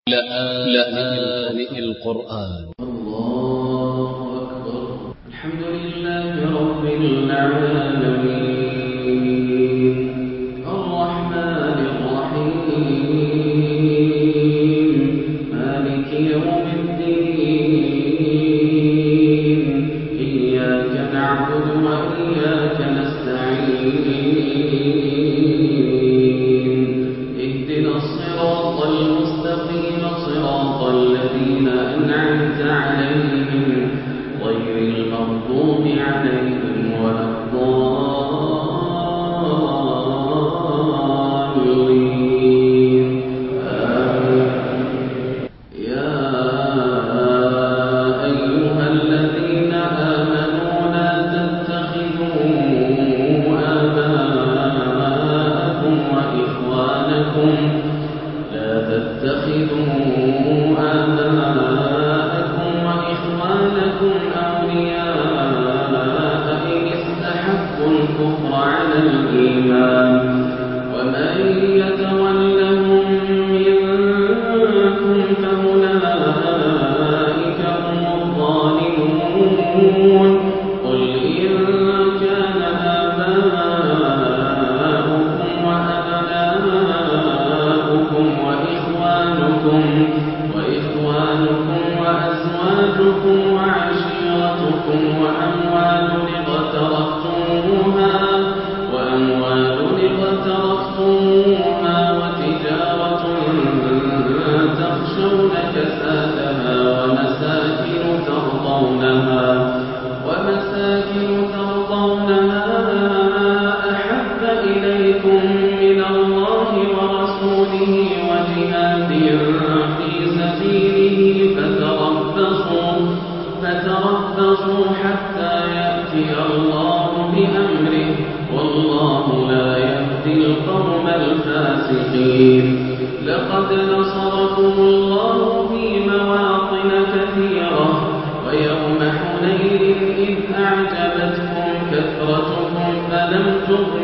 لآن القرآن. الله أكبر. الحمد لله رب العالمين الرحمن الرحيم مالك يوم الدين إياك نعبد وإياك نستعين اهدنا الصراط المستقيم صراط الذين أنعمت عليهم غير المغضوب عليهم ولا الضالين يا أيها الذين آمنوا لا تتخذوا آباءكم وإخوانكم أولياء إن استحبوا الكفر على الإيمان ومن يتولهم منكم فأولئك هم الظالمون قل إن كان آباؤكم وأبناؤكم وإخوانكم وأزواجكم وعشيرتكم وأموال اقترفتموها وتجارة تخشون كسادها ومساكن ترضونها أحب إليكم من الله ورسوله وجهاد في سبيله فتربصوا حتى يأتي الله بأمره والله لا يهدي القوم الفاسقين لقد نصركم الله في مواطن كثيرة ويوم حنين إذ أعجبتكم كثرتكم فلم تغن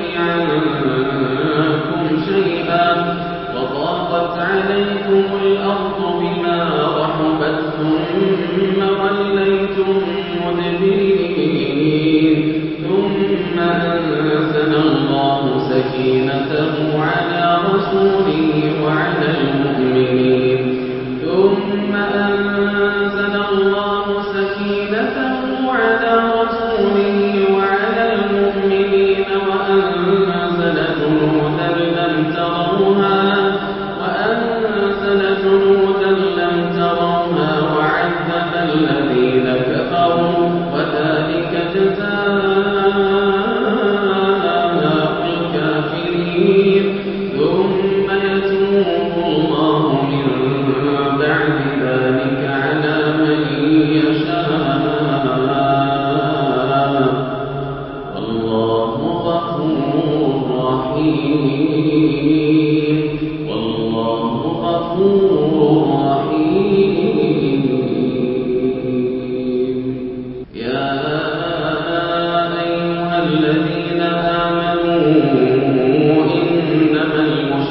عنكم شيئا وضاقت عليكم الأرض بما رحبت ثم وليتم مدبرين ثم أنزل الله سكينته على رسوله وعلى المؤمنين وأنزل جنودا لم تروها وعذب الذين كفروا وذلك جزاء الكافرين ثم يتوب الله من بعد ذلك على من يشاء والله غفور رحيم يا أيها الذين آمنوا إنما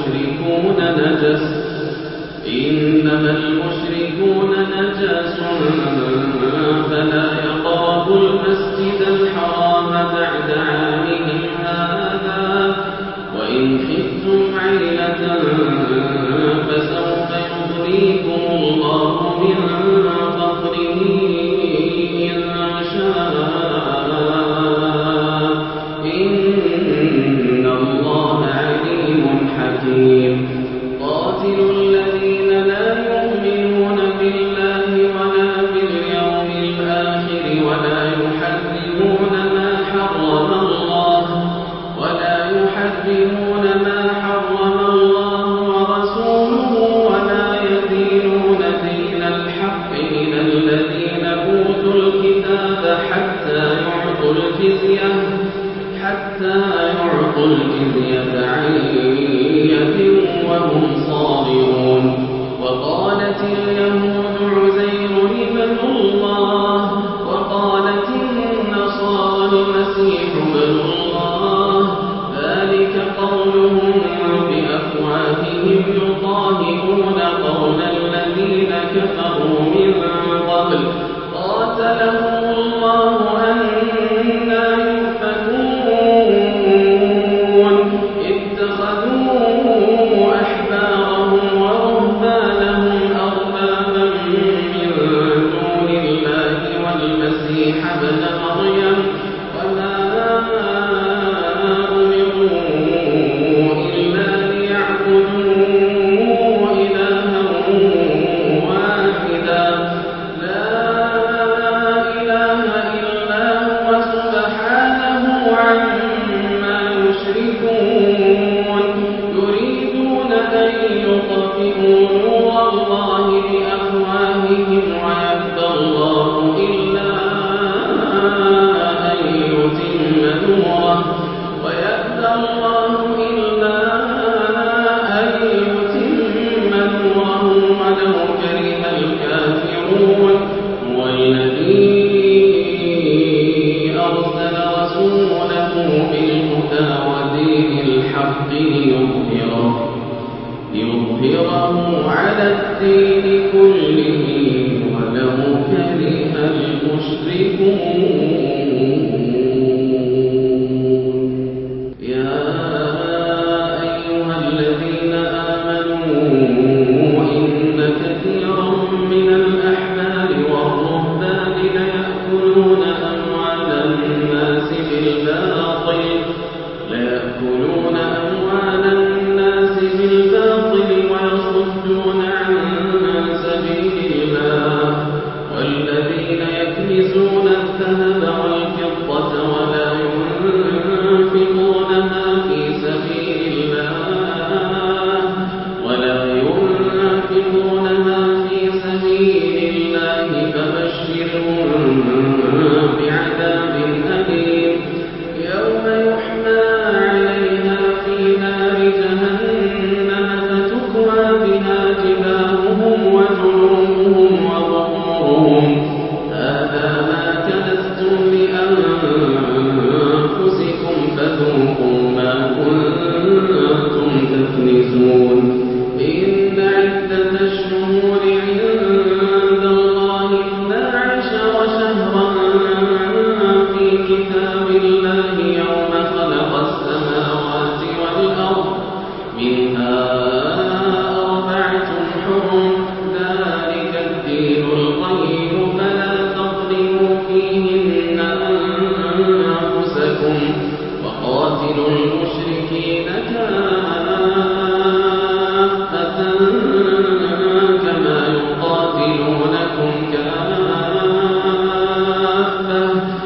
المشركون نجس فلا يقربوا المسجد الحرام بعد عامهم هذا وإن خفتم عيلة فسوف يغنيكم الله من فضله إن شاء إن الله عليم حكيم قاتلوا الذين لا يؤمنون بالله ولا باليوم الآخر ولا يحرمون قاتلهم الله أنى يؤفكون اتخذوا أحبارهم ورهبانهم أربابا من دون الله والمسيح ابن مريم وما أمروا إلا ليعبدوا إلها واحدا لا إله إلا هو سبحانه عما يشركون يريدون أن يطفئوا نور الله بأفواههم ويأبى الله إلا أن يتم نوره ولو كره الكافرون هو الذي أرسل رسوله بالهدى ودين الحق ليظهره على الدين كله ولو كره المشركون. يا أيها الذين آمنوا إن كثيرا من الأحبار والرهبان ليأكلون أموال الناس ويصدون عن سبيل الله والذين يكنزون الذهب والفضة ولا ينفقونها في سبيل الله فبشرهم بعذاب أليم يوم يحمى عليها في نار جهنم فتكوى بها جباههم وجنوبهم وظهورهم هذا ما كنزتم لأنفسكم فذوقوا ما كنتم تكنزون. إن عدة الشهور عند الله 12 شهرا في كتاب الله يوم خلق السماوات والأرض منها 4 حرم ذلك الدين القيم فلا تظلموا فيهن أنفسكم وقاتلوا المشركين كافة كما يقاتلونكم كافة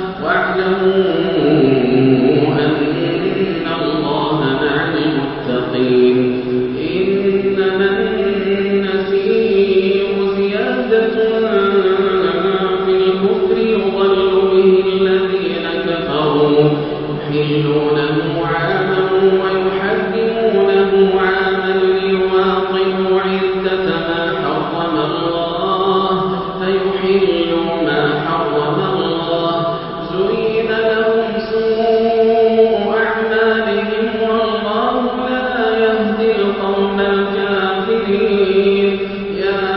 واعلموا أن الله مع المتقين. إنما النسيء زيادة في الكفر يضل به الذين كفروا يحلونه عاما ويحرمونه عاما ليواطئوا عدة ما حرم الله فيحلوا ما حرم الله زين لهم سوء أعمالهم والله لا يهدي القوم الكافرين. يا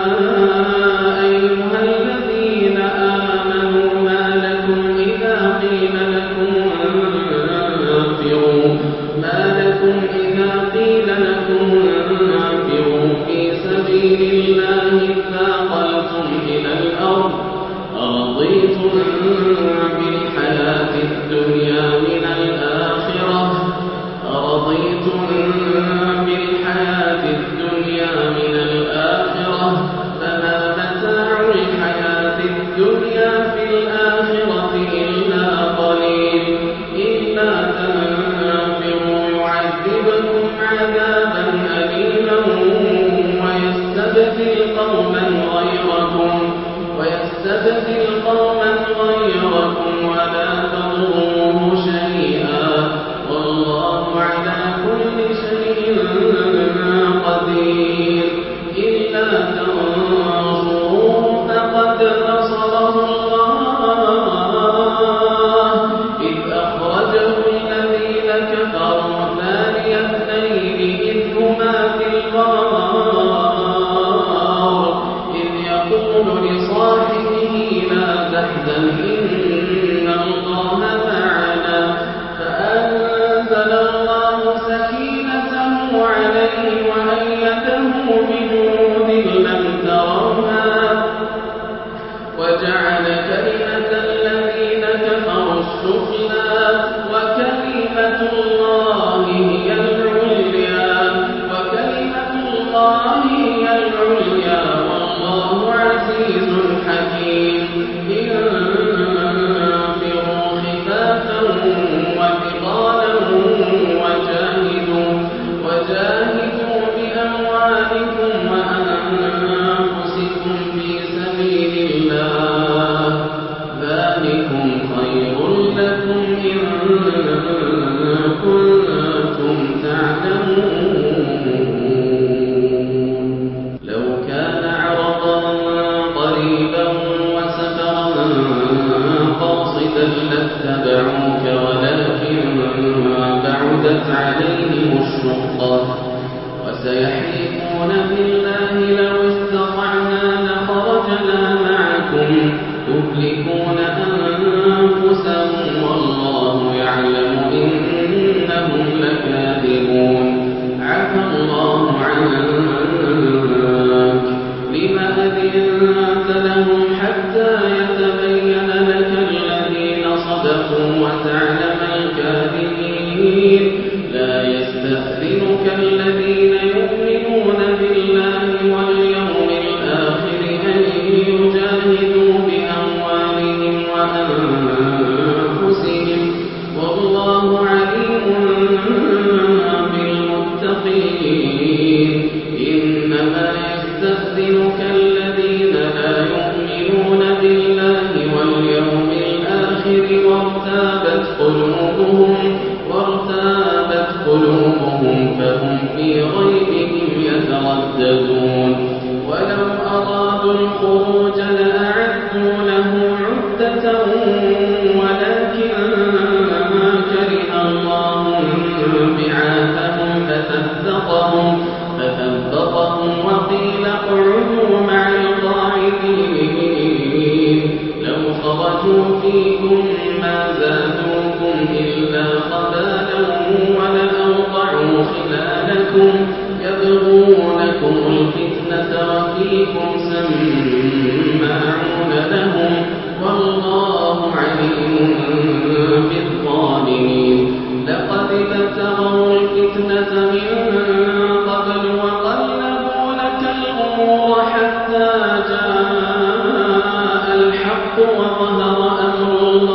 أيها الذين آمنوا ما لكم إذا قيل لكم انفروا في سبيل الله اثاقلتم إلى الأرض أرضيتم بالحياة الدنيا من الآخرة فما متاع الحياة الدنيا في الآخرة إلا قليل. إلا تنفروا يعذبكم عذابا أليما ويستبدل قوما غيركم ولا تضروه شيئا والله على كل شيء قدير. إلا تنصروه فقد نصره الله إذ أخرجه الذين كفروا ثاني اثنين إذ هما في الغار إذ إن الله معنا فأنزل الله سكينته عليه وأيده بجنود لم تروها وجعل كلمة الذين كفروا السفلى وكلمة الله هي العليا والله عزيز حكيم انفروا خفافا وثقالا وجاهدوا بأموالكم وأنفسكم في سبيل الله ذلكم خير لكم إن كنتم تعلمون لو كان عرضا قريبا وسفرا قاصدا لاتبعوك ولكن بعدت عليهم الشقة وسيحلفون بالله لو استطعنا لخرجنا معكم يهلكون أنفسهم والله يعلم إنهم لكاذبون عفى الله عنك لما أذنت لهم حتى يتبين لك الذين صدقوا وتعلم الكاذبين لا يستأذنك الذين يؤمنون بالله واليوم الآخر أن يجاهدوا بأموالهم وأنفسهم والله عليم بالمتقين إنما يستأذنك الذين لا يؤمنون بالله واليوم الآخر وارتابت قلوبهم فهم في ريبهم يترددون ولو أرادوا الخروج لأعدوا له عدة ولكن كره الله بعاثهم فثبطهم وقيل اقعدوا مع القاعدين لو خرجوا فيكم ما زادوكم إلا خبالا ولأوضعوا خلالكم يبغونكم الفتنة وفيكم سماعون لهم والله عليم بالظالمين لقد ابتغوا الفتنة من قبل وقلبوا لك الأمور حتى جاء الحق وظهر أمر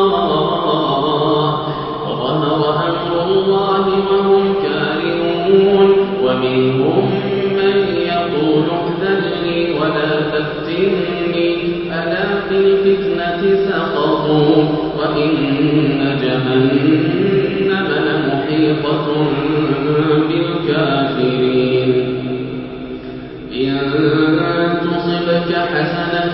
الله وهم كارهون ومنهم من يقول ائذن لي ولا تفتني ألا في الفتنة سقطوا وإن جهنم لمحيطة بالكافرين إن تصبك حسنة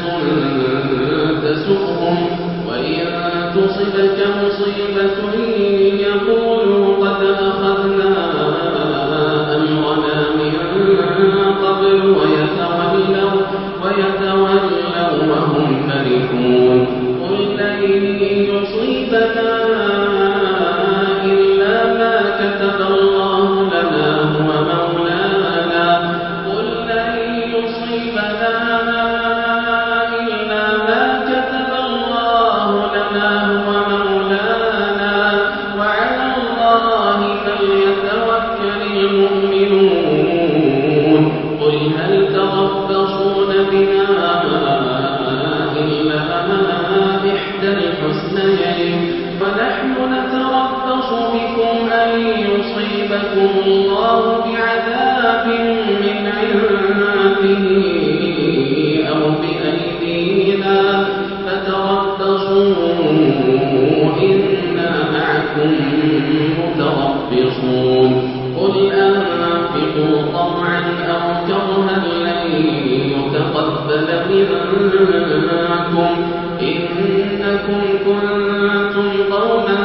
تسؤهم وإن تصبك مصيبة يقولوا قد أخذنا أمرنا من قبل ويتولوا وهم فرحون قل لن يصيبنا إلا ما كتب الله لنا هو مولانا قل لن يصيبنا إلا ما كتب الله لنا هو مولانا وعلى الله فليتوكل المؤمنون قل هل تربصون بنا إلا إحدى الحسنيين فنحن نتربص بكم أن يصيبكم الله بعذاب من عنده أو بأيدينا فتربصوا إنا معكم متربصون قل أنفقوا طوعا أو كرها لن يتقبل منكم إنكم كنتم قوما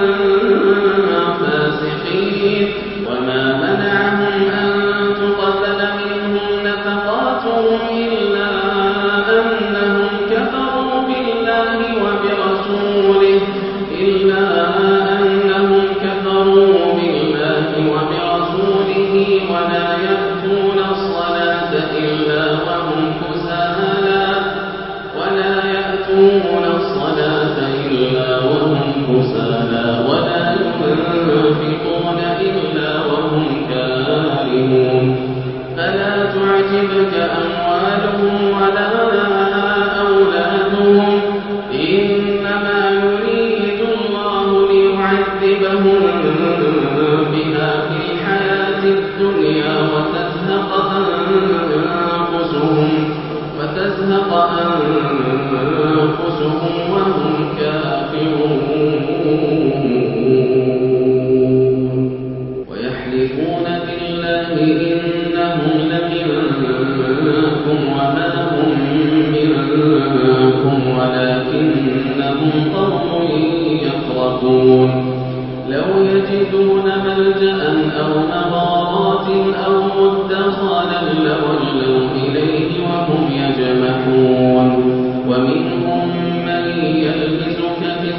فاسقين وما منعهم أن تقبل منهم نفقاتهم إلا أنهم كفروا بالله وبرسوله وهم كسالى ولا يأتون الصلاة إلا وهم كسالى ولا ينفقون إلا وهم كارهون فلا تعجبك أموالهم ولا أولادهم إنما يريد الله ليعذبهم بها في الحياة الدنيا وتزهق أنفسهم وهم كافرون ويحلفون بالله إنهم لمنكم وما هم منكم ولكنهم قوم يفرقون لو يجدون ملجأ أو مغارات أو مدخلا لولوا إليه وهم يجمحون ومنهم من يلبسك في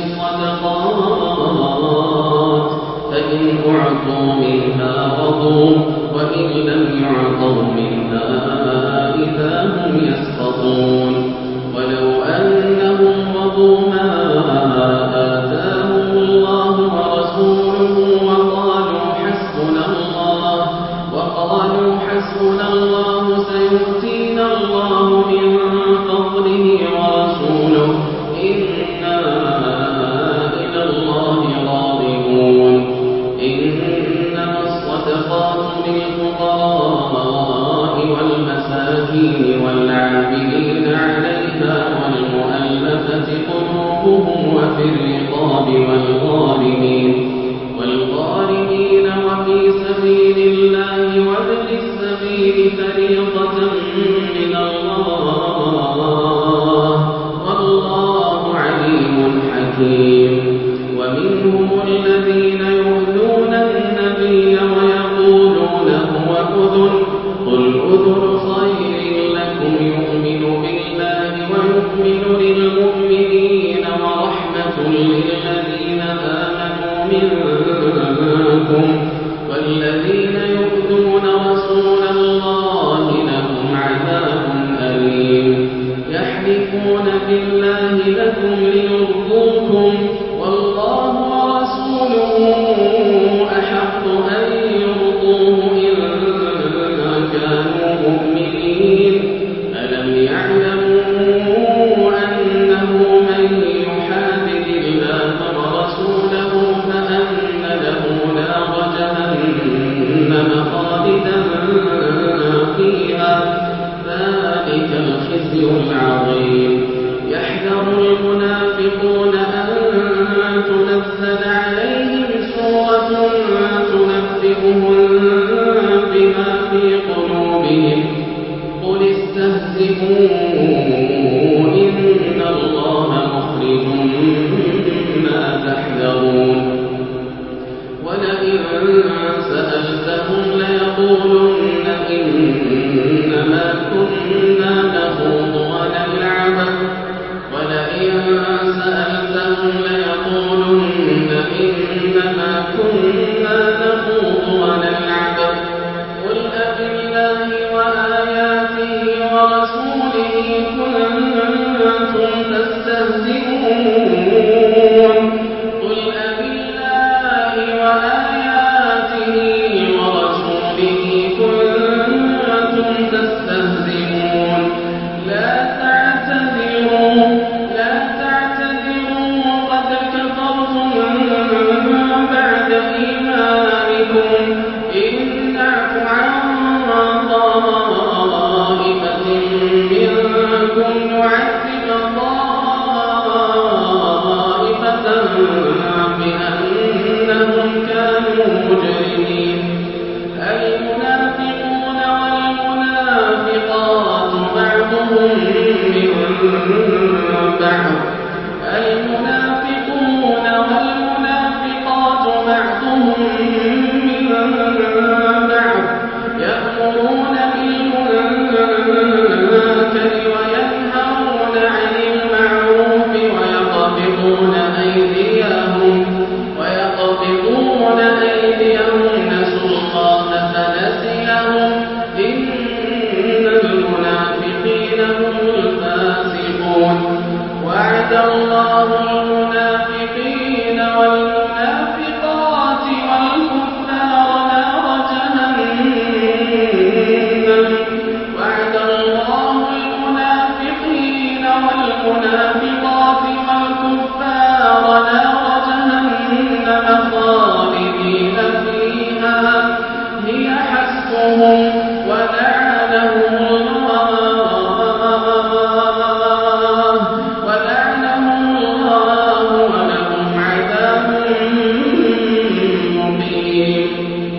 الصدقات فإن أعطوا منها رضوا وإن لم يعطوا منها إذا هم يسخطون ولو أنهم رضوا ما آتاهم الله ورسوله وقالوا حسبنا الله سيؤتينا الله من فضله ورسوله إنا إلى الله راغبون إنما الصدقات للفقراء والمساكين والعاملين عليها والمؤلفة قلوبهم وفي الرقاب والغارمين وفي سبيل الله وابن السبيل فريضة من الله والله عليم حكيم ومنهم الذين يؤذون النبي ويقولون هو أذن قل أذن خير لكم يؤمن بالله ويؤمن للمؤمنين ورحمة للذين آمنوا منكم والذين يؤذون رسول الله لهم عذاب أليم يحلفون بالله لكم ليرضوكم والله ورسوله أحق أن يرضوه إن كانوا مؤمنين ألم يعلموا أنه من يحادد الله ورسوله فأن له نار جهنم خالدا فيها ذلك الخزي العظيم يحذر المنافقون أن تنزل عليهم سورة تنبئهم بما في قلوبهم قل استهزئوا إن الله مخرج ما تحذرون ولئن سألتهم ليقولن إنما كنا نخوض ونلعب ولئن سألتهم ليقولن إنما كنا نخوض ونلعب قل أبالله وآياته ورسوله كنتم تستهزئون قل أبالله وآياته ورسوله كنتم تستهزئون لا تعتذروا قد كفرتم بعد إيمانكم إن نعف عن طائفة منكم نعذب طائفة بأنهم كانوا مجرمين المنافقون والمنافقات بعضهم من بعض يأمرون بالمنكر وينهون عن المعروف ويقبضون أيديهم نسوا الله فنسيهم إن المنافقين والمنافقات والكفار نار جهنم خالدين فيها هي حسبهم ولعنهم الله ولهم عذاب مقيم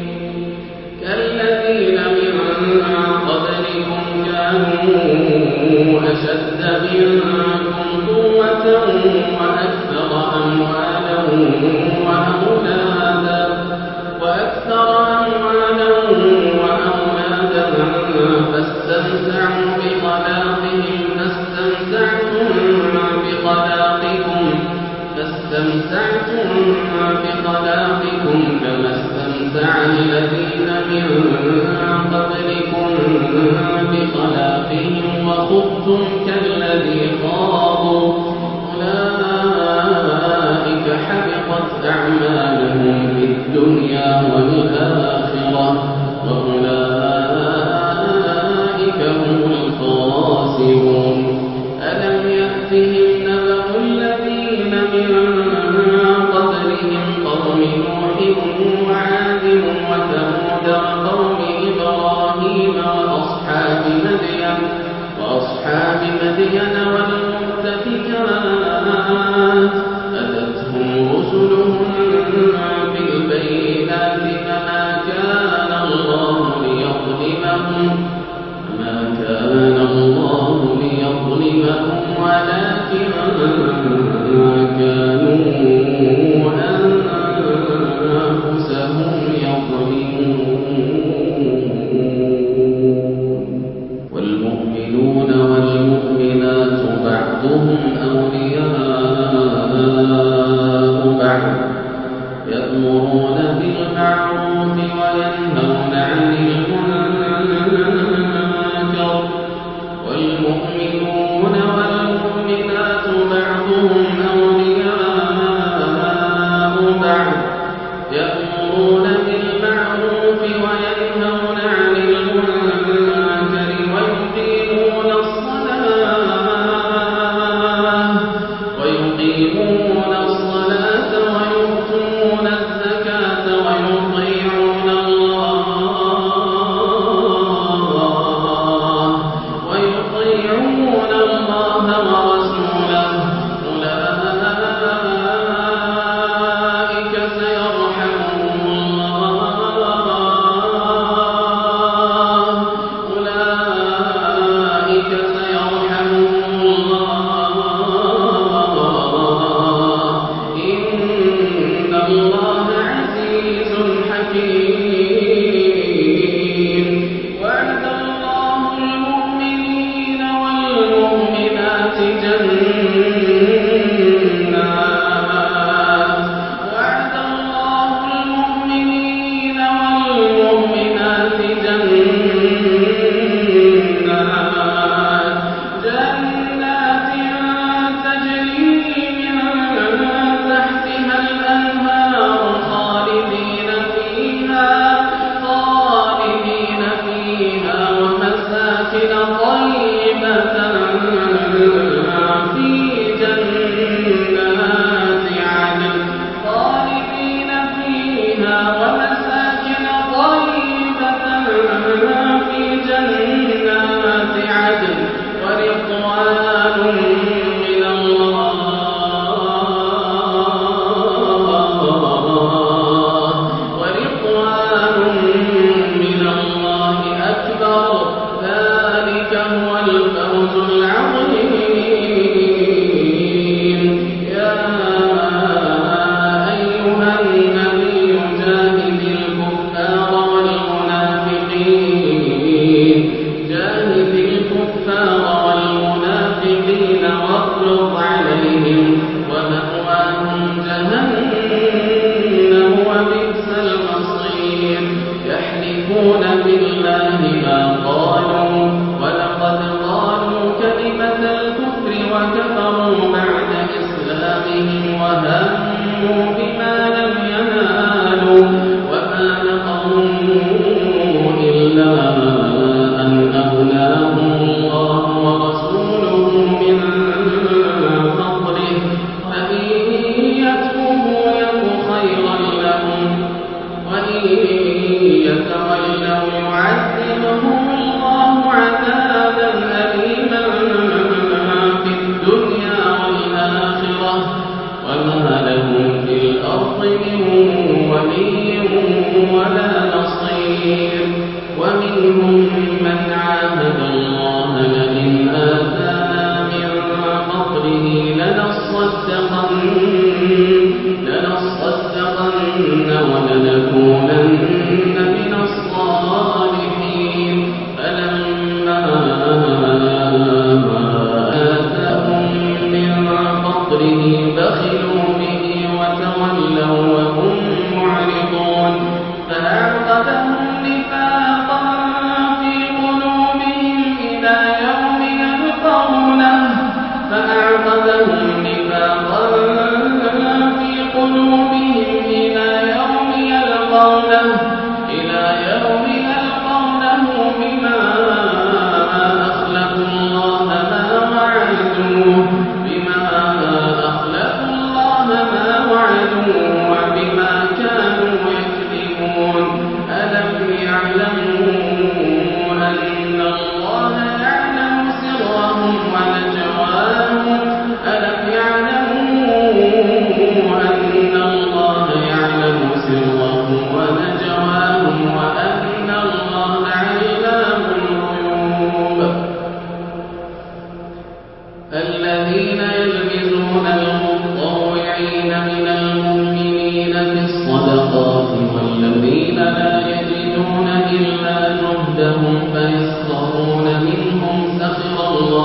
كالذين من قبلكم كانوا أشد منكم قوة وأكثر أموالا وأولادا فاستمتعوا بخلاقهم كما استمتع الذين من قبلكم بخلاقهم وخضتم كالذي خاضوا أولئك حبطت أعمالهم في الدنيا والآخرة وأولئك هم الخاسرون ألم يأتهم نبأ الذين من قبلهم قوم نوح وعاد وثمود وقوم إبراهيم وأصحاب مدين والمؤتفكات أتتهم رسلهم بالبينات فما كان الله ليظلمهم ولكن كانوا أنفسهم يظلمون والمؤمنون والمؤمنات الذين يلمزون المطوعين من المؤمنين في الصدقات والذين لا يجدون إلا جهدهم فيسخرون منهم سخر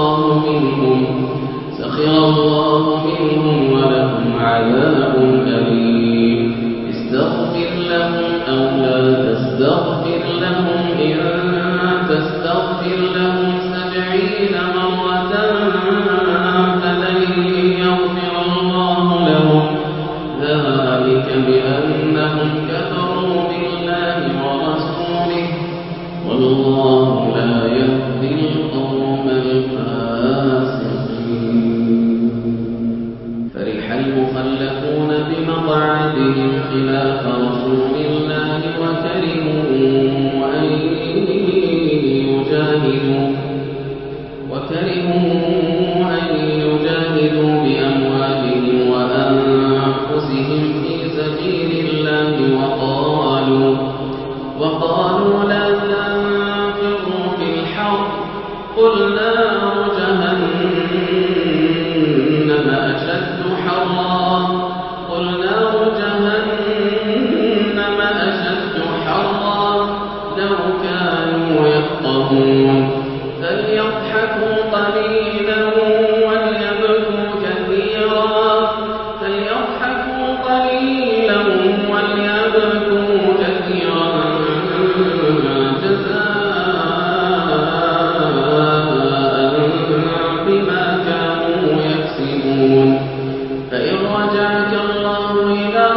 الله منهم ولهم عذاب أليم استغفر لهم أو لا تستغفر لهم إن تستغفر لهم 70 مرة فلن يغفر الله لهم ذلك بأنهم كفروا بالله ورسوله والله لا يهدي القوم الفاسقين فرح المخلفون بمقعدهم خلاف رسول الله وكرهوا أن يجاهدوا بأموالهم وأنفسهم في سبيل الله وقالوا لا تنفروا في الحر قل نار جهنم أشد حرا لو كانوا يفقهون فليضحكوا قليلا وليبكوا كثيرا جزاء بما كانوا يكسبون فإن رجعك الله إلى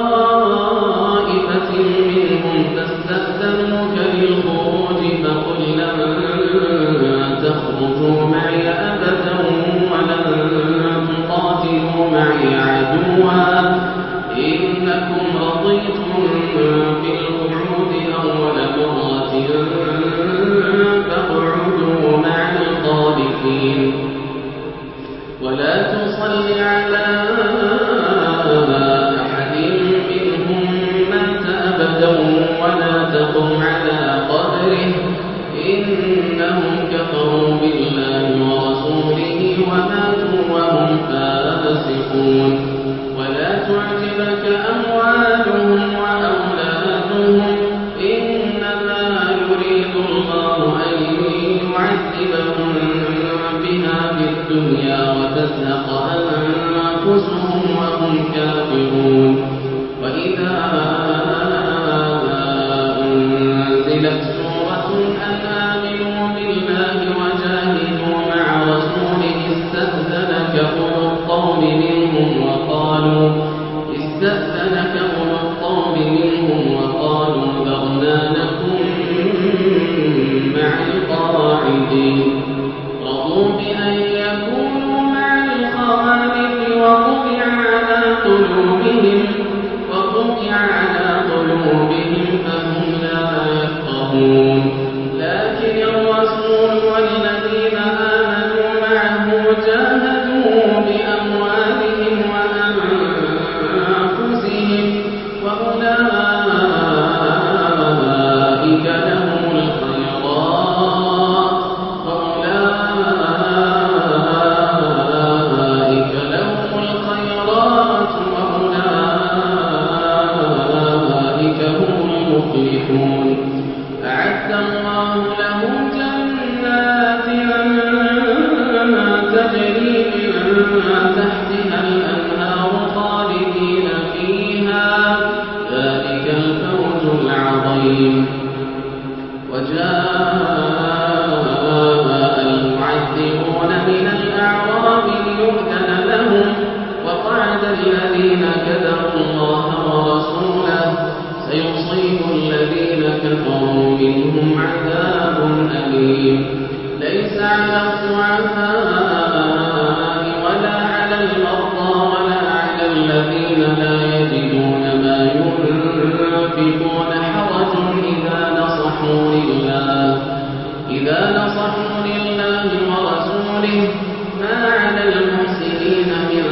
طائفة منهم فاستأذنوك للخروج فقل لن تخرجوا معي أبدا ولن تقاتلوا معي عدوا إنكم رضيتم بالقعود أول مرة فاقعدوا مع الخالفين ولا تصل على أحد منهم مات أبدا ولا تقم على قبره إنهم كفروا بالله ورسوله وماتوا وهم فاسقون ولا تعجبك أموالهم وأولادهم إنما يريد الله أن يعذبهم بها في الدنيا وتزهق أنفسهم وهم كافرون وإذا أنزلت سورة أن آمنوا بالله وجاهدوا مع رسوله استأذنك أولو الطول منهم وقالوا ذرنا نكن مع القاعدين رضوا بأن يكونوا مع الخوالف وطبع على قلوبهم فهم لا يفقهون لكن الرسول والذين آمنوا معه جاهدوا بأموالهم وأنفسهم وأولئك لهم الخيرات وأولئك هم المفلحون أعد الله لهم جنات تجري من تحتها الأنهار خالدين فيها ذلك الفوز العظيم وجاء المعذبون من الأعراب ليؤذن لهم وقعد الذين كذبوا الله ورسوله سيصيب الذين كفروا منهم عذاب أليم ليس على الضعفاء ولا على المرضى ولا على الذين لا يجدون ما ينفقون حرج إذا نصحوا لله ورسوله ما على المحسنين من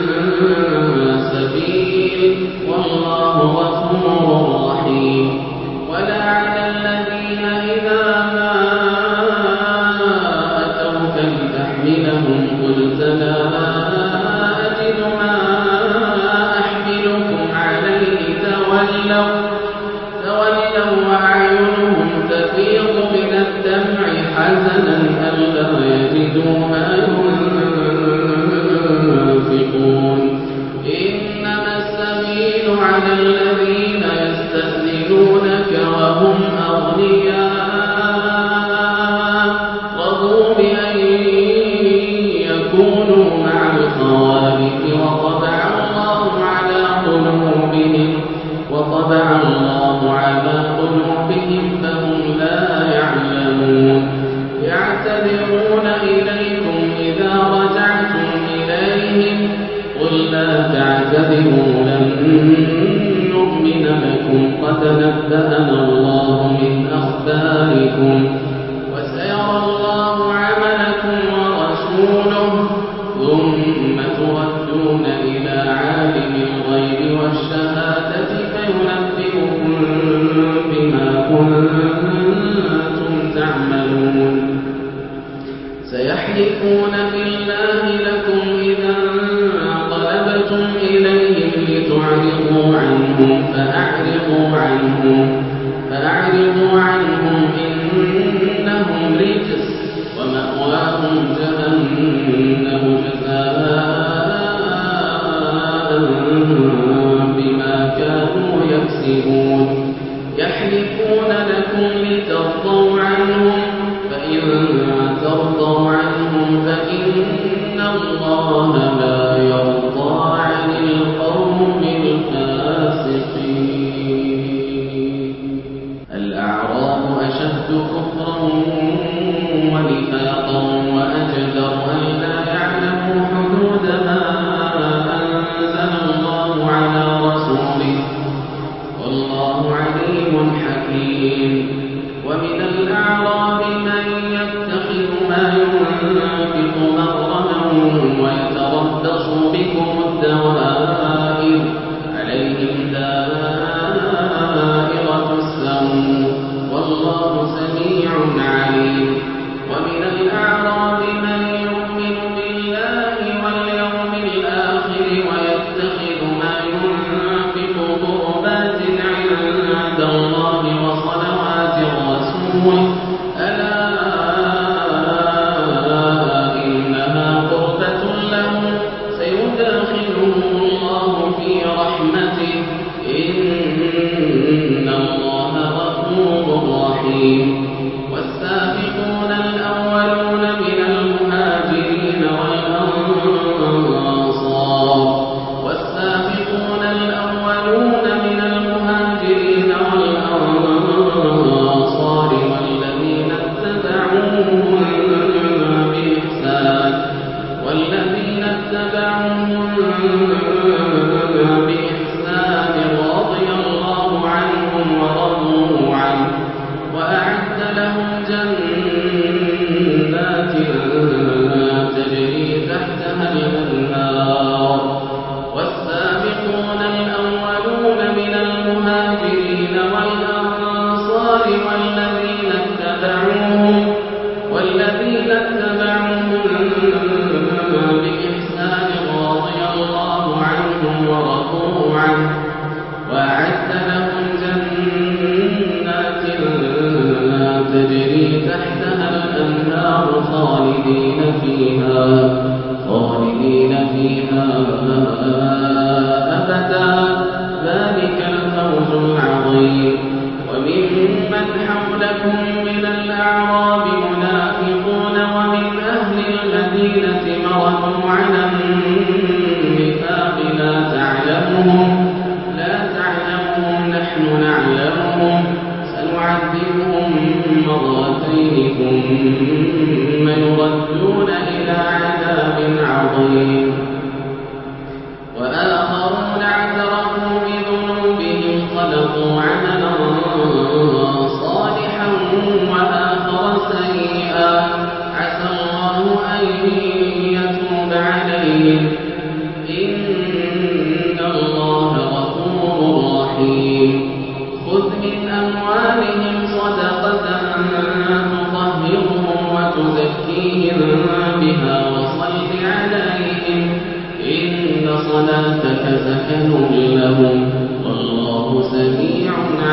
سبيل والله غفور رحيم ولا على الذين إذا ما أتوك لتحملهم لتحملهم قلت لا أجد ما أحملكم عليه تولوا وأعينهم تفيض من الدمع حزنا ألا يجدوا ما ينفقون إنما السبيل على الذين يستأذنونك وهم أغنياء رضوا بأن يكونوا مع الخوالف وطبع الله على قلوبهم فهم لا يعلمون يعتذرون إليكم إذا رجعتم إليهم قل لا تعتذروا لن نؤمن لكم قد نبأنا الله من أخباركم وسيرى الله عملكم ورسوله ثم تردون إلى عالم الغيب والشهادة فينبئكم بما كنتم تعملون سيحلفون بالله لكم إذا انقلبتم إليهم لتعرضوا عنهم فأعرضوا عنهم إنهم رجس ومأواهم جهنم جزاء بما كانوا يكسبون يحلفون لكم لترضوا عنهم فإن ترضوا عنهم فإن الله لا يرضى عن القوم الفاسقين الأعراب أشد كفرا ونفاقا وأجدر أن لا يعلموا حدود ما أنزل الله على رسوله والله عليم حكيم ومن الأعراب من يتخذ ما ينفق مغرما ويتربص بكم الدوائر عليهم دائرة السوء والله سميع عليم ومن الأعراب من يؤمن بالله واليوم الآخر ويتخذ ما ينفق قربات عند الله وصلوات الرسول ألا إنها قربة لهم سيدخلهم الله في رحمته إن الله غفور رحيم والسابقون الأولون من المهاجرين والأنصار والذين اتبعوهم بإحسان رضي الله عنهم ورضوا عنه وأعد لهم جنات تجري تحتها الأنهار والسابقون الأولون من المهاجرين والأنصار والذين اتبعوهم بإحسان رضي الله عنهم ورضوا عنه وأعد لهم جنات تجري تحتها الأنهار خالدين فيها أبدا ذلك الفوز العظيم وممن حولكم من الأعراب منافقون ومن أهل المدينة مردوا على النفاق لا تعلمهم نحن نعلمهم سنعذبهم مرتين ثم يردون إلى عذاب عظيم وآخرون اعترفوا بذنوبهم خلقوا عملا صالحا وآخر سيئا عسى الله أن يتوب عليهم إن الله غفور رحيم خذ من أموالهم صدقة تطهرهم وتزكيهم بها صلاتك سكن لهم والله سميع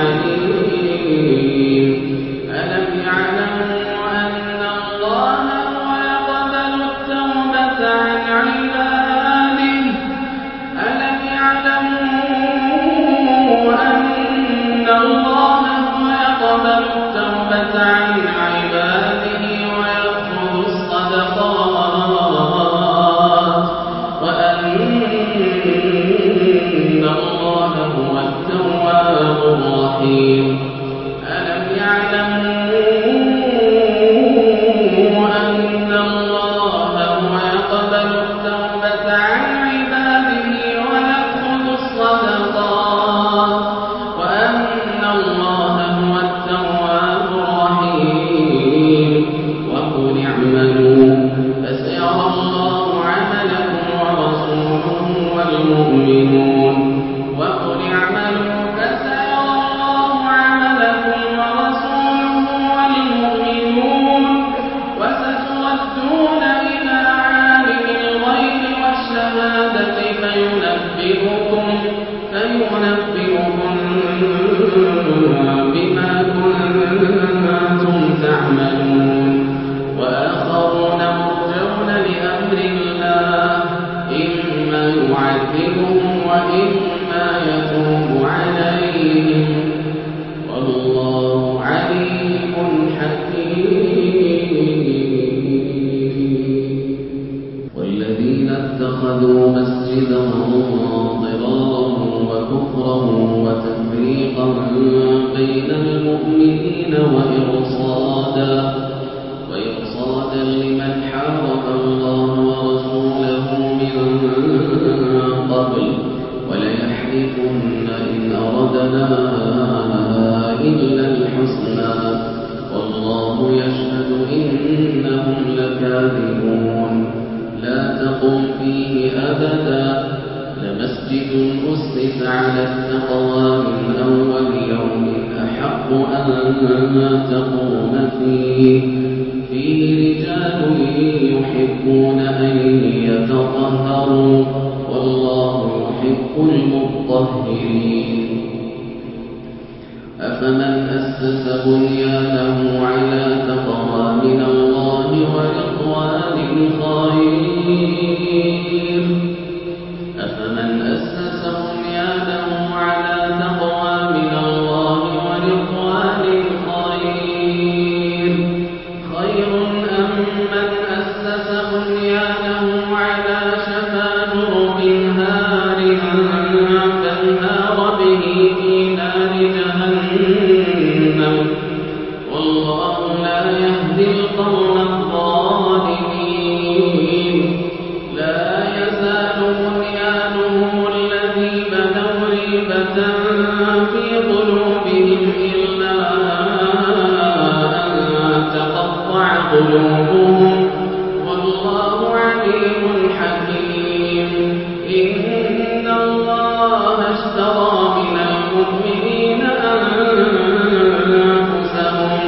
عليم ألم يعلموا أن الله هو يقبل التوبة عن عباده ألم يعلموا أن الله هو يقبل التوبة عن عباده ويأخذ الصدقات وأن الله هو التواب الرحيم ألم يعلموا أن الله هو يقبل التوبة عن عباده ويأخذ الصدقات وأن الله هو التواب الرحيم وقل اعملوا فسيرى الله عملكم ورسوله والمؤمنون وقل اعملوا فسيرى الله عملكم ورسوله والمؤمنون وستردون إلى عالم الغيب والشهادة فينبئكم بما كنتم تعملون وآخرون مرجون لأمر الله إما يعذبهم وإما يتوب عليهم والله عليم حكيم والذين اتخذوا مسجدا ضرارا وكفرا وتفريقا بين المؤمنين وإرصادا لمن حارب الله ورسوله من قبل وليحلفن إن أردنا إلا الحسنى والله يشهد إنهم لكاذبون لا تقم فيه أبدا لمسجد أسس على التقوى من أول يوم أحق أن تقوم فيه رجال يحبون أن يتطهروا والله يحب المطهرين أفمن أسس بنيانه على تقوى من الله ورضوان خير أفمن أسس بنيانه على تقوى من الله ورضوان خير أم من أسس بنيانه على شفا جرف هار فانهار به في نار جهنم والله لا يهدي القوم الظالمين لا يزال بنيانهم الذي بنوا ريبة في قلوبهم إلا أن تقطع قلوبهم والله عليم حكيم إن الله اشترى من المؤمنين أنفسهم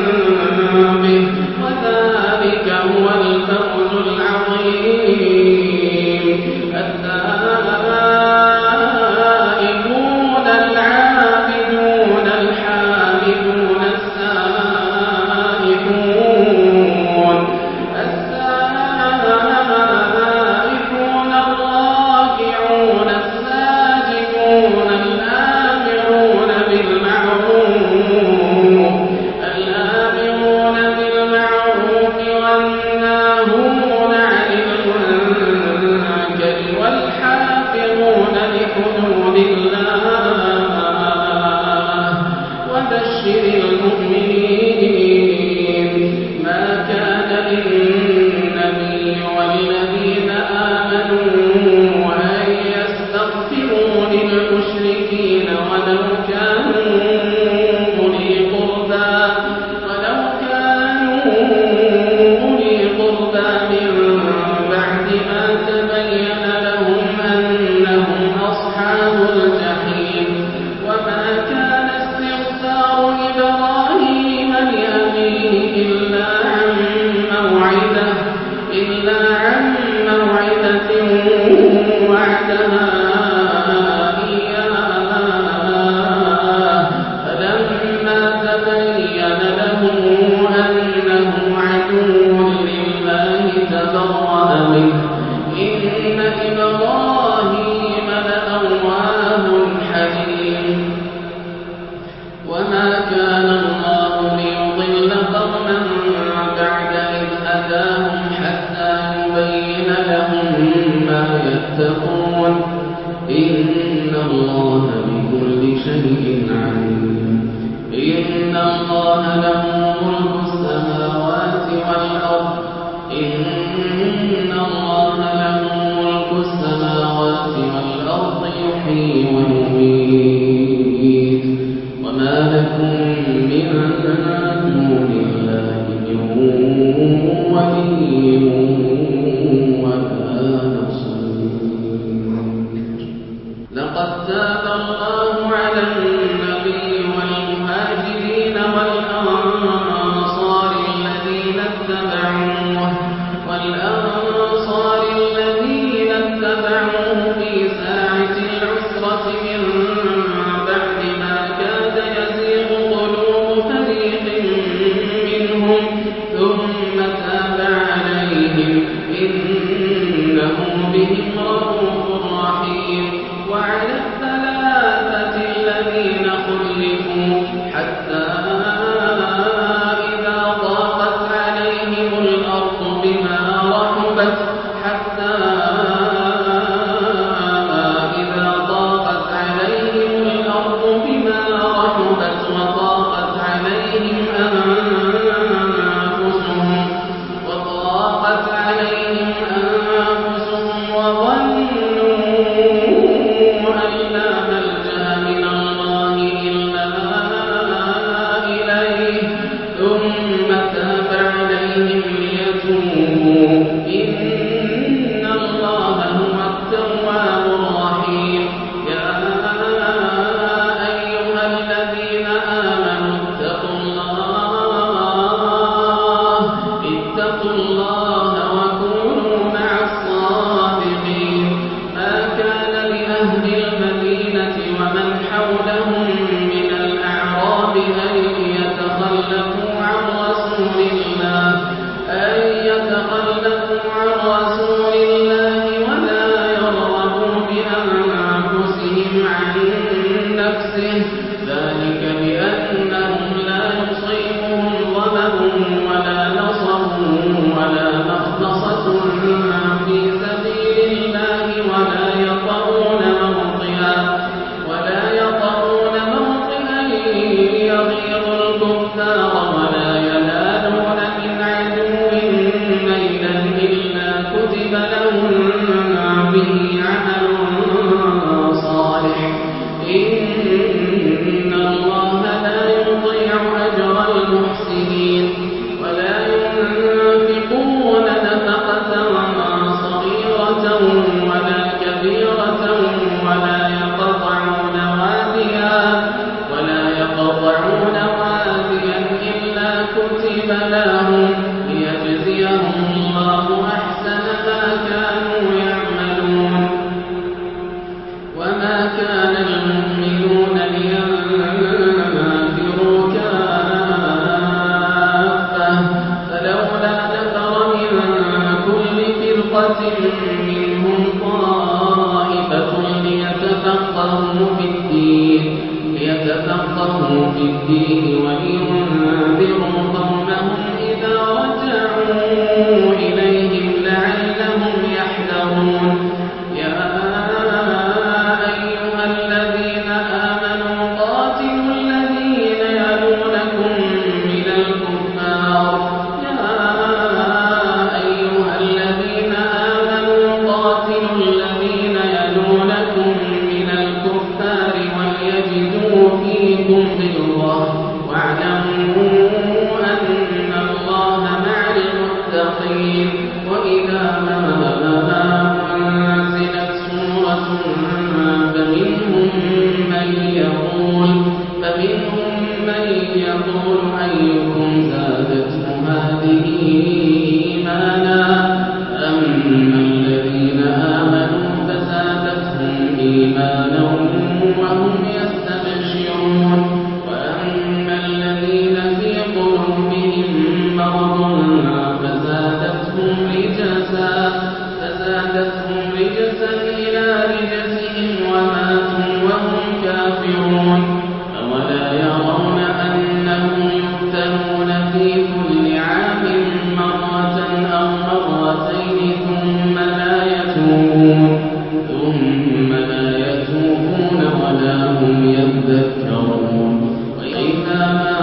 الفوز العظيم. لهم حتى يبين لهم ما يتقون إن الله بكل شيء عليم إن الله له ملك السماوات والأرض إن الله له ملك السماوات والأرض يحيي ويميت وما لكم من دون الله من ولي ولا نصير لقد تاب الله على النبي والمهاجرين والأنصار الذين اتبعوه في ساعة العسرة من بعد ما كاد يزيغ قلوب فريق منهم ثم تاب عليهم إنه بهم رءوف رحيم وعلى الثلاثة الذين خلفوا حتى إذا ضاقت عليهم الأرض بما رحبت وضاقت عليهم أنفسهم وظنوا أن لا ملجأ من الله إلا إليه ثم تاب عليهم ليتوبوا إن الله هو التواب الرحيم يا أيها الذين آمنوا اتقوا الله وكونوا مع الصادقين ما كان لأهل المدينة ومن حولهم من الأعراب أن يتخلفوا عن رسول الله ولا يرغبوا بأنفسهم عن نفسه ذلك بأنهم لا يصيبهم ظمأ ولا نصب ولا مخمصة في سبيل الله ولا يطؤون موطئا يغيظ الكفار ولا ينالون من عدو نيلا إلا كتب لهم به عمل صالح إن الله لا يضيع أجر المحسنين ولا ينفقون نفقة صغيرة ولا كبيرة ولا يقطعون واديا إلا كتب لهم ليجزيهم الله أحسن ما كانوا يعملون وما كان المؤمنون لينفروا كافة فلولا نفر من كل فرقة منهم طائفة ليتفقهوا في الدين ولينذروا قومهم إذا رجعوا إليهم لعلهم يحذرون يا أيها الذين آمنوا قاتلوا الذين يلونكم من الكفار وليجدوا فيكم غلظة واعلموا أن الله مع المتقين وإذا ما أنزلت سورة فمنهم من يقول أيكم زادته هذه إيمانا أما الذين آمنوا فزادتهم إيمانا وهم يستبشرون وأما الذين في قلوبهم مرض فزادتهم رجسا إلى رجسهم وماتوا وهم كافرون أولا يرون أنهم يفتنون في كل عام مرة أو الخير ثم لا يتوبون ولا هم يذكرون وإذا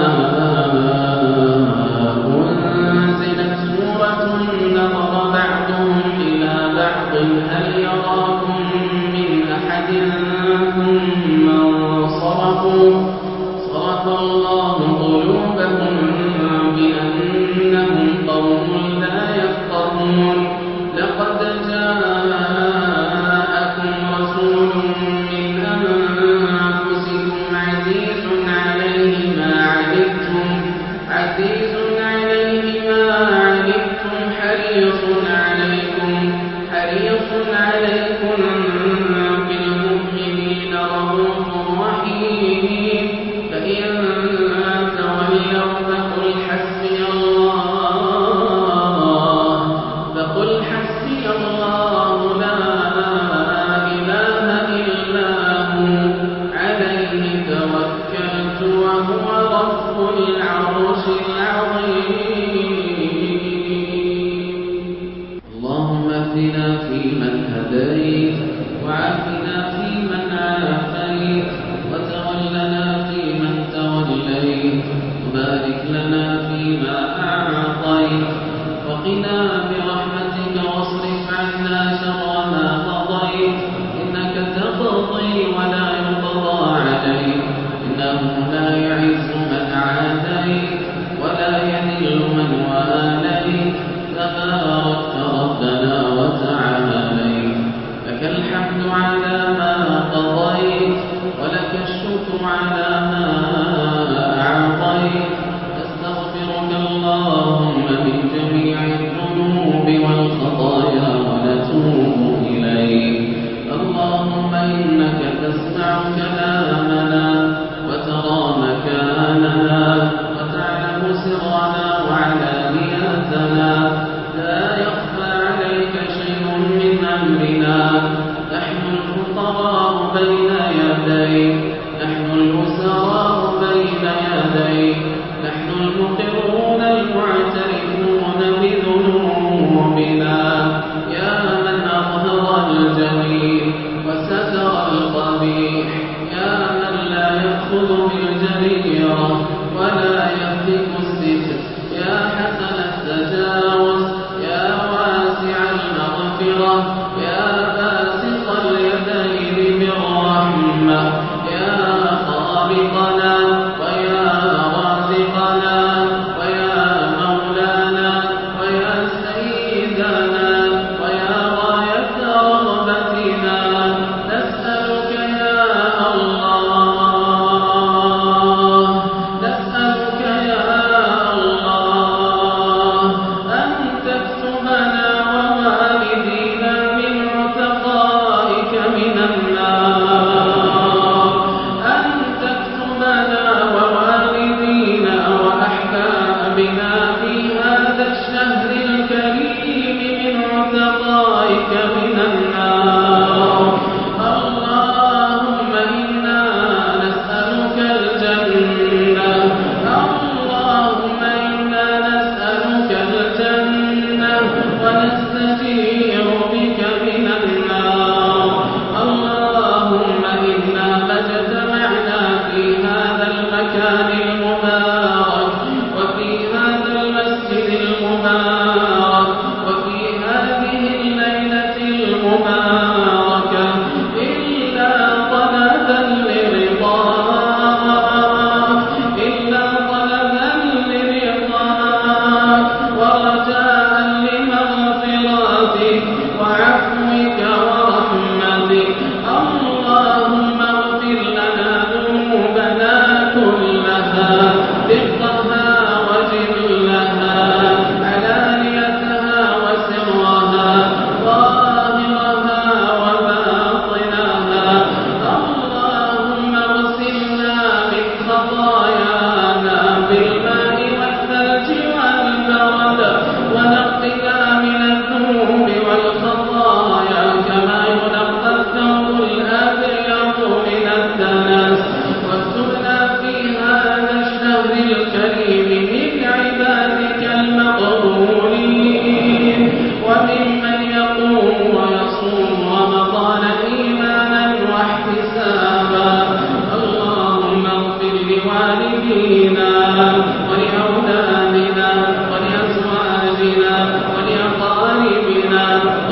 أنزلت سورة نظر بعضهم إلى بعض هل يراكم من أحد ثم انصرفوا صرف الله قلوبهم بأنهم قوم لا يفقهون لقد جاءكم رسول من أنفسكم عزيز عليه ما عنتم حريص عليكم بالمؤمنين رؤوف رحيم فإن تولوا فقل حسبي الله لا إله إلا هو عليه توكلت وهو رب العرش العظيم اللهم اهدنا فيمن هديت وعافنا فيمن عافيت وتولنا فيمن توليت وبارك لنا فيما أعطيت وقنا برحمتك واصرف عنا شر ما قضيت إنك تقضي ولا يقضى عليك إنه لا يعز من عاديت ولا يذل من واليت تباركت ربنا وتعاليت لك الحمد على ما قضيت ولك الشكر على ما أعطيت أستغفرك اللهم من جميع الذنوب والخطايا ونتوب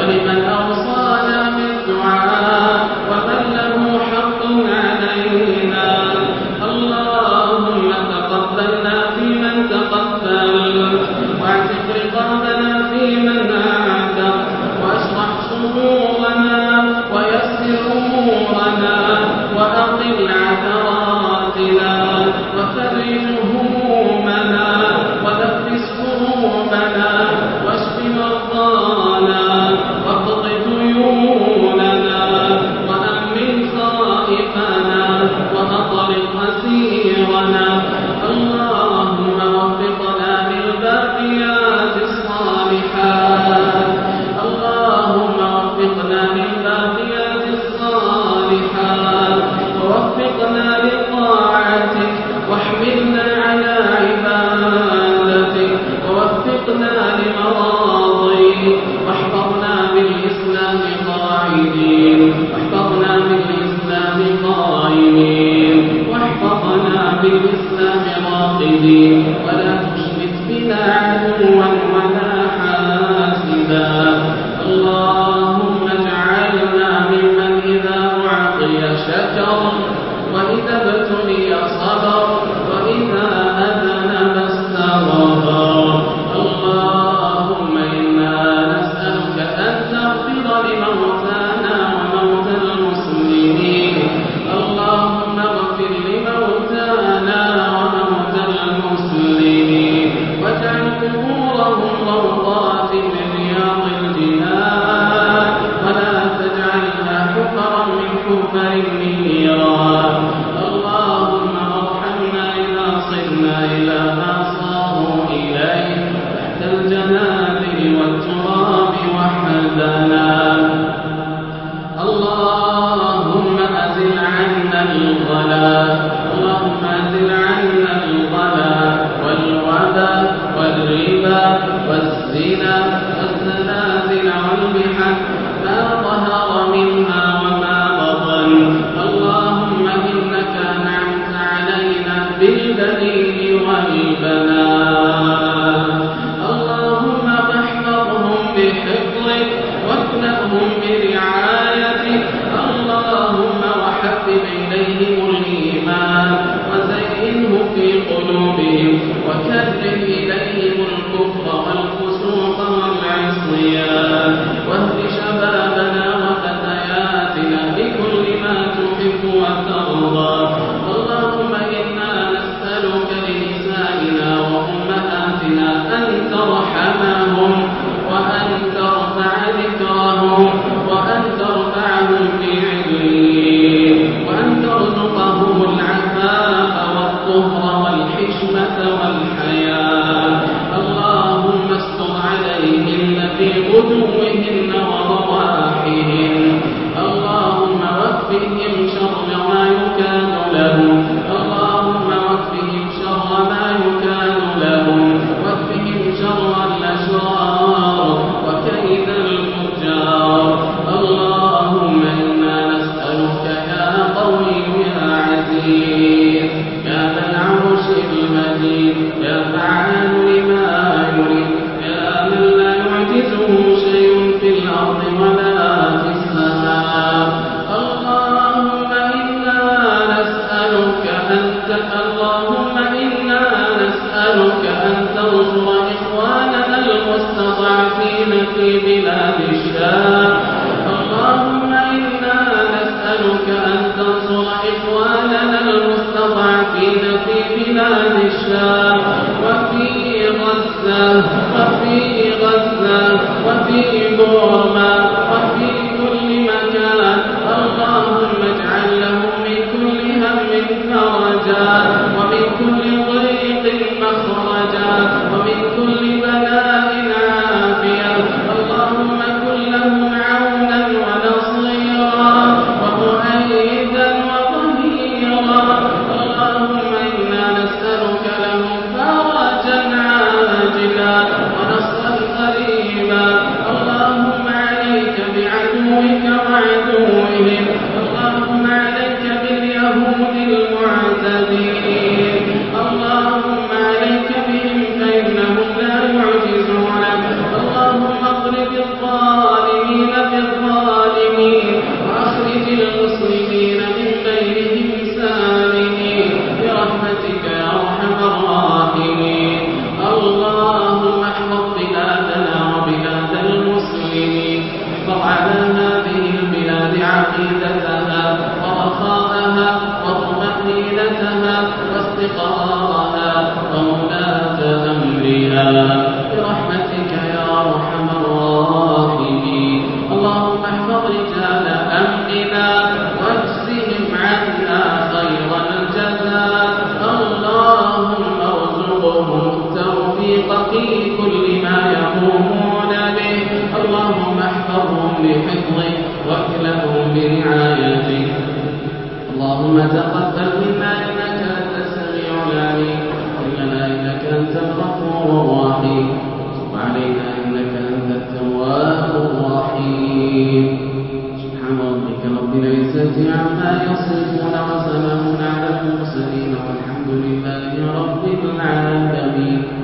ولمن أوصانا بالدعاء ومن له حق علينا. اللهم تقبلنا فيمن تقبلت، واعتق رقابنا فيمن عاتق، واشرح صدورنا ويسر أمورنا وأقل عثراتنا وفرج همومنا ونفس كروبنا واشف مرضانا واقض ديوننا وأمن خائفنا وأطلق مسيرنا. اللهم وفقنا للباقيات الصالحات، اللهم وفقنا للباقيات الصالحات، ووفقنا لطاعتك واحملنا على عبادتك، ووفقنا لمراضيك، واحفظنا بالإسلام قاعدين، واحفظنا بالإسلام قائمين، واحفظنا بالإسلام راقدين، ولا تشمت بنا عدوا ولا حاسدا. اللهم اجعلنا ممن إذا أعطي شكر، وإذا ابتلي صبر، وإذا أذنب استغفر. اللهم إنا نسألك أن تغفر لموتانا وموتى المسلمين. اللهم اغفر لموتانا وموتى المسلمين، واجعل قبورهم روضات من رياض الجنان، ولا تجعلها حفرا من حفر النيران. اللهم ارحمنا إذا صرنا إلى ما صاروا إليه تحت الجنادل والتراب وحدنا. اللهم أزل عنا الغلاء، اللهم أزل عنا الغلاء والوبا والربا والزنا والزلازل والمحن ما ظهر منها وما بطن. اللهم إنك أنعمت علينا بالبنين والبنات. اللهم فاحفظهم بحفظك واكلأهم برعايتك. اللهم وحبب إليهم الإيمان وزينه في قلوبهم، وكره إليهم الكفر والفسوق والعصيان، واهد شبابنا وفتياتنا بكل ما تحب وترضى. اللهم إنا نسألك لنسائنا وأمهاتنا أن ترحمهم وأن ترفع ذكرهم وأن ترفعهم في عليين، وأن ترزقهم العفاف والطهر والحشمة والحياة. اللهم استر عليهن في غدوهن ورواحهن. اللهم وفهم شر ما يكاد لهم، اللهم وفهم شر ما يكاد لهم، وفهم شر الأشرار وكيد الفجار. اللهم إنا نسألك يا قوي يا عزيز يا ذا العرش المجيد يا فعال لما يريد يا من لا يعجزه شيء في الأرض ولا في السماء. اللهم إنا نسألك أن تنصر إخواننا المستضعفين في بلاد الشام. اللهم إنا نسألك أن تنصر إخواننا المستضعفين في بلاد الشام وفي غزة وفي بورما وفي كل مكان. اللهم اجعل لهم من كل هم فرجا، ومن كل ضيق مخرجا، ومن كل بلاء عافية. اللهم كن لهم عونا ونصيرا ومؤيدا وظهيرا. اللهم إنا نسألك لهم فرجا عاجلا ونصرا قريبا. اللهم رخاءها وطمأنينتها واستقرارها وولاة أمرها برحمتك يا أرحم الراحمين. اللهم احفظ رجال أمننا واجزهم عنا خير الجزاء. اللهم ارزقهم التوفيق في كل ما يقومون به. اللهم احفظهم بحفظك واكلهم برعايتك. اللهم تقبل منا إنك أنت السميع العليم وإننا إنك أنت الغفور الرحيم وعلينا إنك أنت التواب الرحيم. سبحان ربك رب العزة عما يصفون وسلام على المرسلين والحمد لله رب العالمين.